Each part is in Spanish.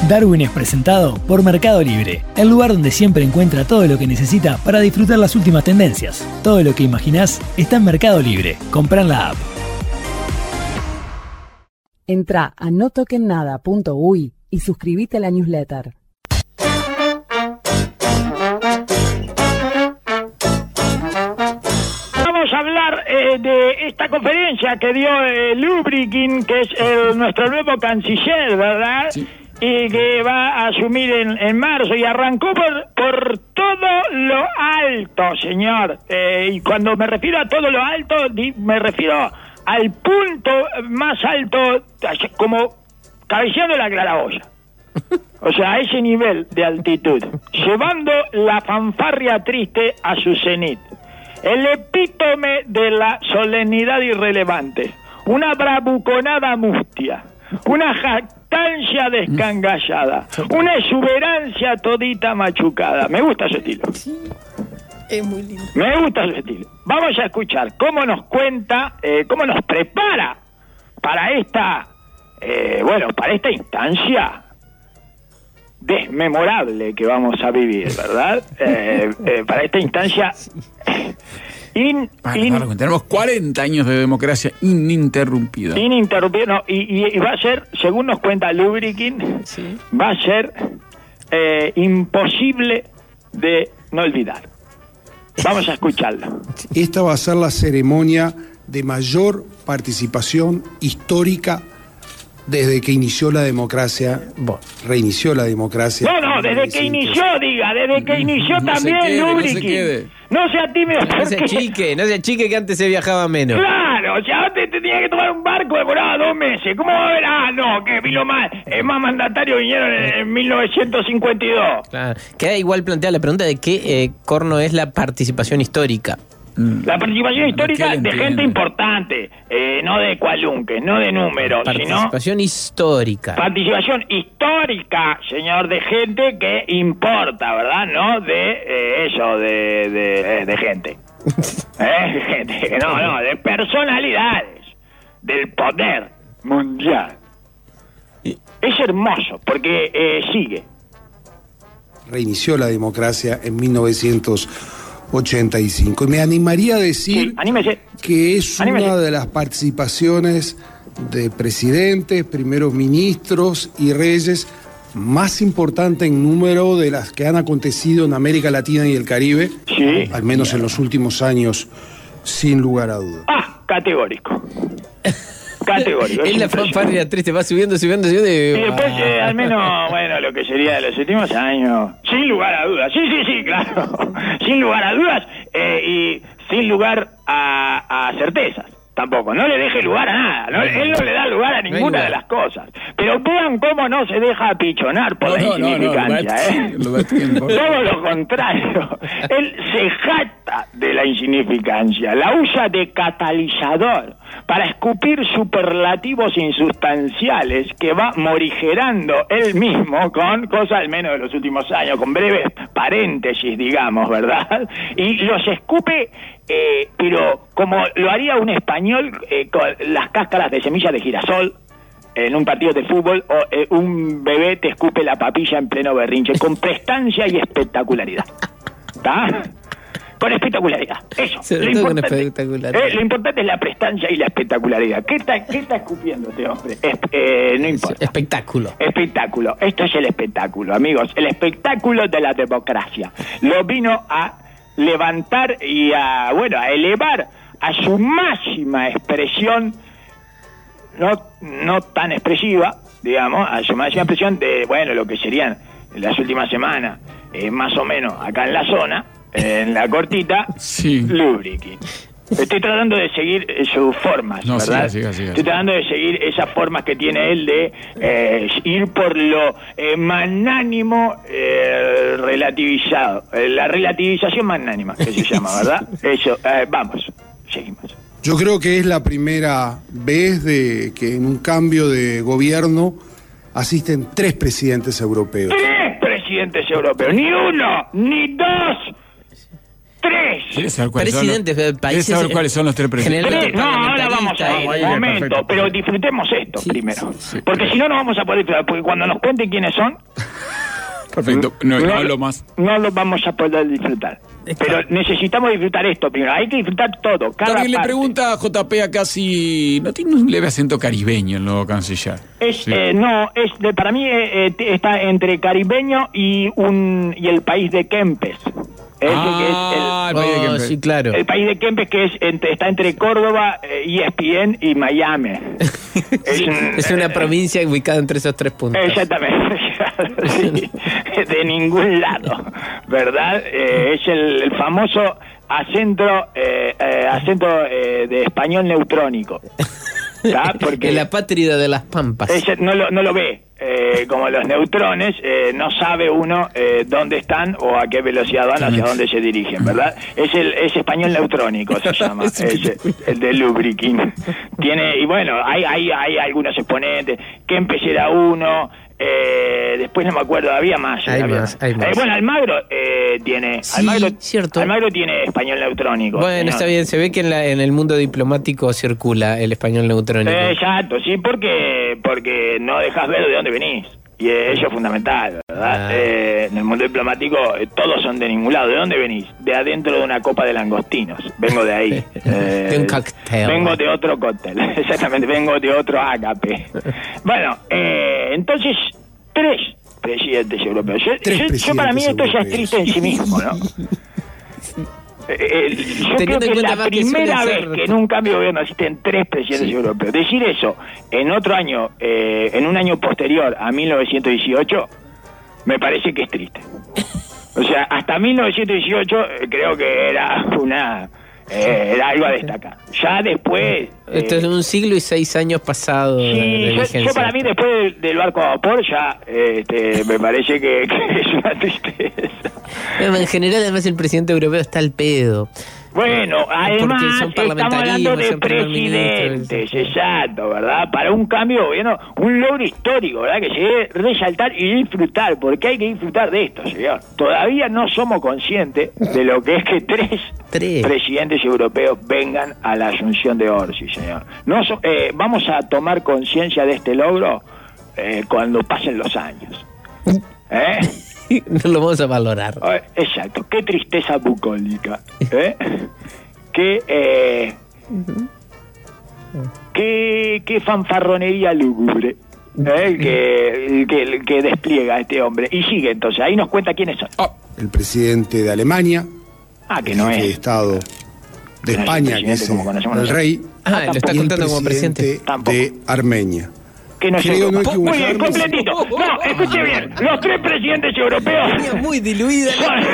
Darwin es presentado por Mercado Libre, el lugar donde siempre encuentra todo lo que necesita para disfrutar las últimas tendencias. Todo lo que imaginás está en Mercado Libre. Comprá en la app. Entrá a notoquennada.uy y suscríbete a la newsletter. Vamos a hablar de esta conferencia que dio Lubrikin, que es nuestro nuevo canciller, ¿verdad? Sí. Y que va a asumir en marzo, y arrancó por todo lo alto, señor. Y cuando me refiero a todo lo alto, me refiero al punto más alto, como cabeceando la claraboya. O sea, a ese nivel de altitud, llevando la fanfarria triste a su cenit. El epítome de la solemnidad irrelevante, una bravuconada mustia, una jactancia descangallada, una exuberancia todita machucada. Me gusta su estilo. Sí, es muy lindo. Me gusta su estilo. Vamos a escuchar cómo nos cuenta, cómo nos prepara para esta, para esta instancia desmemorable que vamos a vivir, ¿verdad? Para esta instancia tenemos 40 años de democracia ininterrumpida. No, y va a ser, según nos cuenta Lubrikin, sí, va a ser imposible de no olvidar. Vamos a escucharlo. Esta va a ser la ceremonia de mayor participación histórica desde que inició la democracia, reinició la democracia. No, desde que inició, desde que inició también Lubrikin. No sea tímido. No sea chique, que antes se viajaba menos. Claro, o sea, antes tenía que tomar un barco, demoraba 2 meses. ¿Cómo va a ver? Que vino más mandatarios vinieron en 1952. Claro. Queda igual planteada la pregunta de qué corno es la participación histórica. La participación histórica de gente importante, no de cualunques, no de números, participación histórica. Participación histórica, señor, de gente que importa, ¿verdad? No de de gente. Gente, no, de personalidades del poder mundial. Es hermoso, porque sigue. Reinició la democracia en 1985. Y me animaría a decir que es una de las participaciones de presidentes, primeros ministros y reyes más importante en número de las que han acontecido en América Latina y el Caribe, al menos en los últimos años, sin lugar a dudas. Categórico. Es la fanfarria triste, va subiendo. Y después, al menos, lo que sería de los últimos años, sin lugar a dudas. Sí, claro. Sin lugar a dudas y sin lugar a certezas. Tampoco, no le deje lugar a nada, él no le da lugar a ninguna de las cosas. Pero vean cómo no se deja apichonar por la insignificancia, Todo lo contrario, él se jacta de la insignificancia, la usa de catalizador para escupir superlativos insustanciales que va morigerando él mismo con cosas al menos de los últimos años, con breves paréntesis, digamos, ¿verdad? Y los escupe, pero como lo haría un español con las cáscaras de semillas de girasol en un partido de fútbol, o un bebé te escupe la papilla en pleno berrinche, con prestancia y espectacularidad. ¿Está? Con espectacularidad, eso. Lo importante es la prestancia y la espectacularidad. ¿Qué está escupiendo este hombre? No importa. Espectáculo. Esto es el espectáculo, amigos. El espectáculo de la democracia. Lo vino a levantar y a elevar a su máxima expresión, no tan expresiva, digamos, a su máxima expresión de, lo que serían las últimas semanas, más o menos acá en la zona, en la cortita, Lubrikin. Estoy tratando de seguir sus formas, ¿verdad? Siga. Estoy tratando de seguir esas formas que tiene él de ir por lo magnánimo relativizado. La relativización magnánima, que se llama, ¿verdad? Eso, vamos, seguimos. Yo creo que es la primera vez de que en un cambio de gobierno asisten 3 presidentes europeos. 3 presidentes europeos, ni uno, ni 2. ¿Quieres saber cuáles presidentes de países? ¿Quieres saber cuáles son los 3 presidentes? No, ahora vamos a un momento, perfecto. pero disfrutemos esto primero. Porque si no, no vamos a poder disfrutar. Porque cuando nos cuenten quiénes son... Perfecto, no hablo más. No lo vamos a poder disfrutar. Pero necesitamos disfrutar esto primero. Hay que disfrutar todo, cada Alguien le parte. pregunta a JP acá si no tiene un leve acento caribeño el nuevo canciller. Para mí está entre caribeño y el país de Kempes. El país de Kempes. Sí, claro. El país de Kempes que está entre Córdoba, ESPN y Miami. es una provincia ubicada entre esos 3 puntos. Exactamente. Sí, de ningún lado, ¿verdad? Es el famoso acento de español neutrónico. Porque la patria de las Pampas. No lo ve. Como los neutrones, no sabe uno dónde están o a qué velocidad van, hacia dónde se dirigen, ¿verdad? Es español neutrónico, se llama, el de Lubrikin. Y bueno, hay algunos exponentes, Kempes era uno, después no me acuerdo, había más. Hay más. Bueno, Almagro tiene... Sí, cierto. Almagro tiene español neutrónico. Bueno, señor. Está bien, se ve que en el mundo diplomático circula el español neutrónico. Exacto, sí, porque no dejas ver de dónde venís. Y eso es fundamental, ¿verdad? En el mundo diplomático todos son de ningún lado. ¿De dónde venís? De adentro de una copa de langostinos. Vengo de ahí. De un cóctel. Vengo de otro cóctel. Exactamente, vengo de otro ágape. Bueno, entonces, 3 presidentes europeos. Yo para mí esto ya es triste en sí mismo, ¿no? Yo creo que es la primera vez que en un cambio de gobierno existen 3 presidentes europeos. Decir eso en otro año, en un año posterior a 1918, me parece que es triste. O sea, hasta 1918 creo que era era algo a destacar. Ya después... Esto es 1 siglo y 6 años pasados de vigencia. Yo para mí después del barco a vapor ya me parece que es una tristeza. En general, además, el presidente europeo está al pedo. Bueno, además estamos hablando de presidentes, exacto, ¿verdad? Para un cambio de gobierno, un logro histórico, ¿verdad? Que se debe resaltar y disfrutar, porque hay que disfrutar de esto, señor. Todavía no somos conscientes de lo que es que 3 presidentes europeos vengan a la asunción de Orsi, señor. Vamos a tomar conciencia de este logro cuando pasen los años. No lo vamos a valorar. Exacto, qué tristeza bucólica. Qué fanfarronería lúgubre que despliega este hombre. Y sigue entonces, ahí nos cuenta quiénes son. El presidente de Alemania, que no el es jefe de Estado de España, que es el rey, lo está contando como presidente de Armenia. Que no Creo no muy bien, completito. No, escuche bien, los 3 presidentes europeos... Muy diluida.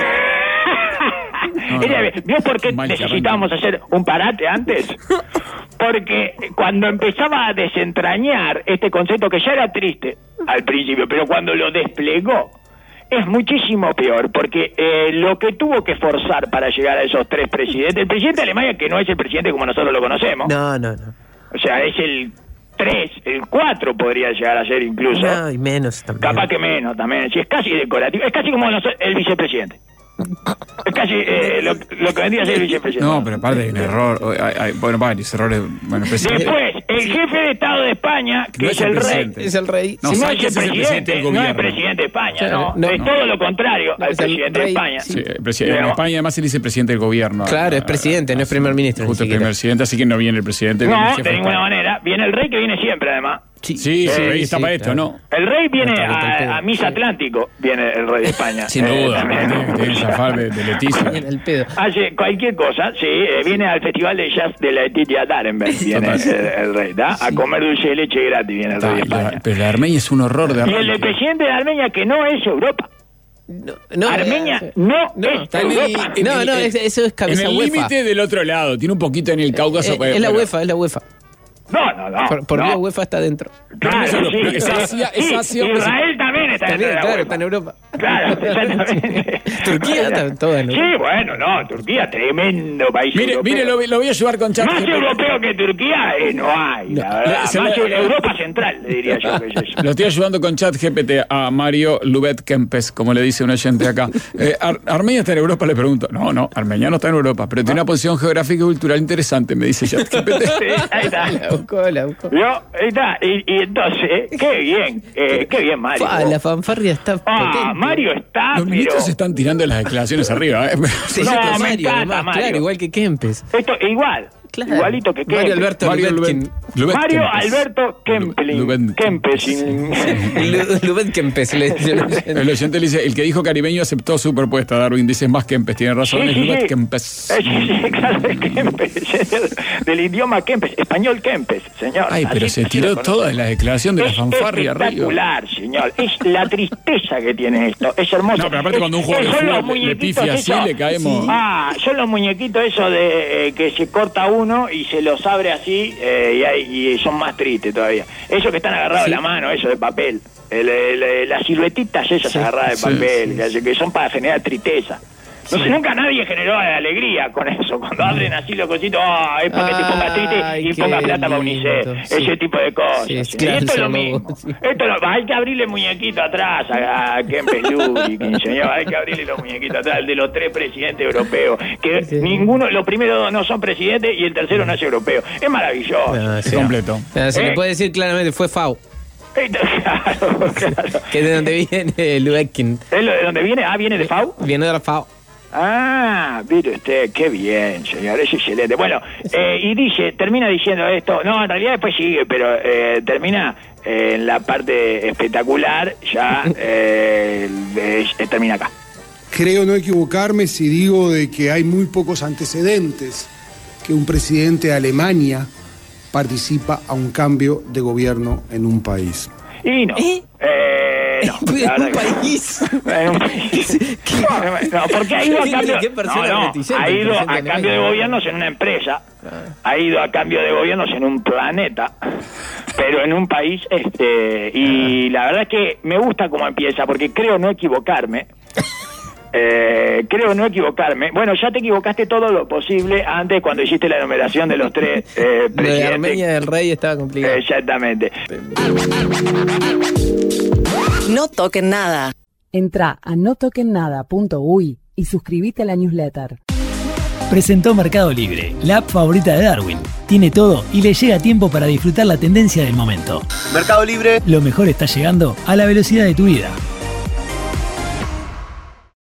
¿Vio por qué necesitábamos hacer un parate antes? Porque cuando empezaba a desentrañar este concepto, que ya era triste al principio, pero cuando lo desplegó, es muchísimo peor, porque lo que tuvo que forzar para llegar a esos 3 presidentes, el presidente de Alemania, que no es el presidente como nosotros lo conocemos. No. O sea, es el 3, el 4 podría llegar a ser incluso. No, y menos también. Capaz que menos también. Sí, es casi decorativo. Es casi como el vicepresidente. Es casi lo que vendría a ser el vicepresidente. No, pero aparte hay un error. Hay varios errores. Después, el jefe de Estado de España, que es el rey. Es el rey. No, no es el presidente del gobierno. No es presidente de España, no. Es todo lo contrario al presidente de España. Sí, en España además se dice presidente del gobierno. Claro, es presidente, no es primer ministro. Justo el primer presidente, así que no viene el presidente. No, de ninguna manera. Viene el rey, que viene siempre, además. Sí, el rey está para esto, ¿no? El rey viene a Miss Atlántico, viene el rey de España. Sin duda, tiene que zafar de Leticia. Hace cualquier cosa, viene al festival de jazz de la Leticia Darenberg, viene el rey, ¿da? A comer dulce de leche gratis viene el rey de España. Pero la Armenia es un horror de Armenia. Y el presidente de Armenia, que no es Europa. Armenia es Europa. Eso es cabeza UEFA. En el límite del otro lado, tiene un poquito en el Cáucaso. Es la UEFA. No. Por vía UEFA está dentro. Claro, es Asia. Israel también está en la claro, está en Europa. Claro, exactamente. Turquía está todo en Europa. Sí, bueno, no, Turquía, tremendo país. Mire, lo voy a ayudar con ChatGPT. Más europeo que Turquía no hay, la verdad. Más Europa Central, le diría yo que es eso. Lo estoy ayudando con ChatGPT a Mario Lubet Kempes, como le dice un oyente acá. ¿Armenia está en Europa? Le pregunto. No, Armenia no está en Europa, pero tiene una posición geográfica y cultural interesante, me dice ChatGPT. Sí, ahí está. La buscó. Ahí está. Y entonces, qué bien, Mario. La fanfarria está potente. Mario está, Los ministros se están tirando las declaraciones arriba. Se No, llama me Mario, encanta, además, Mario. claro, igual que Kempes. Esto igual. Claro. Igualito que Mario Kempes. Alberto Lubetkin. Mario Alberto Kempling. Kempes. Lubet Kempes, le dice El oyente le dice, el que dijo caribeño aceptó su propuesta. Darwin dice más Kempes, tiene razón, es Lubet Kempes. Sí, claro, es Kempes. Del idioma Kempes, español Kempes, señor. Ay, pero se tiró toda la declaración de la fanfarria arriba. Es espectacular, señor. Es la tristeza que tiene esto. Es hermoso. No, pero aparte cuando un juego de fútbol le pifia así, le caemos. Son los muñequitos esos de que se corta uno y se los abre así y son más tristes todavía. Esos que están agarrados de la mano, eso de papel. Las siluetitas esas agarradas de papel, que son para generar tristeza. No sé, nunca nadie generó alegría con eso. Cuando abren así los cositos, es para que te ponga triste y ponga plata para UNICEF. Ese tipo de cosas. Sí, y claro, esto es lo mismo. Hay que abrirle muñequito atrás a Kempes Lubitkin, señor. Hay que abrirle los muñequitos atrás de los 3 presidentes europeos. Que ninguno, los primeros 2 no son presidentes y el tercero no es europeo. Es maravilloso. Es completo. Se le puede decir claramente, fue FAO. Claro. Que es de donde viene Lubetkin. ¿Es lo de donde viene? Viene de FAO. Viene de la FAO. Mire usted, qué bien, señor, es excelente. Bueno, y termina diciendo esto, no, en realidad después sigue, pero termina en la parte espectacular, ya termina acá. Creo no equivocarme si digo de que hay muy pocos antecedentes que un presidente de Alemania participa a un cambio de gobierno en un país. Y no. No, ¿En un país? En un país. No, porque ha ido a cambio. Ha ido a cambio de gobiernos en una empresa. Ha ido a cambio de gobiernos en un planeta. Pero en un país, y la verdad es que me gusta cómo empieza, porque creo no equivocarme. Creo no equivocarme. Bueno, ya te equivocaste todo lo posible antes cuando hiciste la enumeración de los 3 presidentes. De Armenia del Rey estaba complicado. Exactamente. No toquen nada. Entrá a notokennada.uy y suscríbete a la newsletter. Presentó Mercado Libre, la app favorita de Darwin. Tiene todo y le llega a tiempo para disfrutar la tendencia del momento. Mercado Libre. Lo mejor está llegando a la velocidad de tu vida.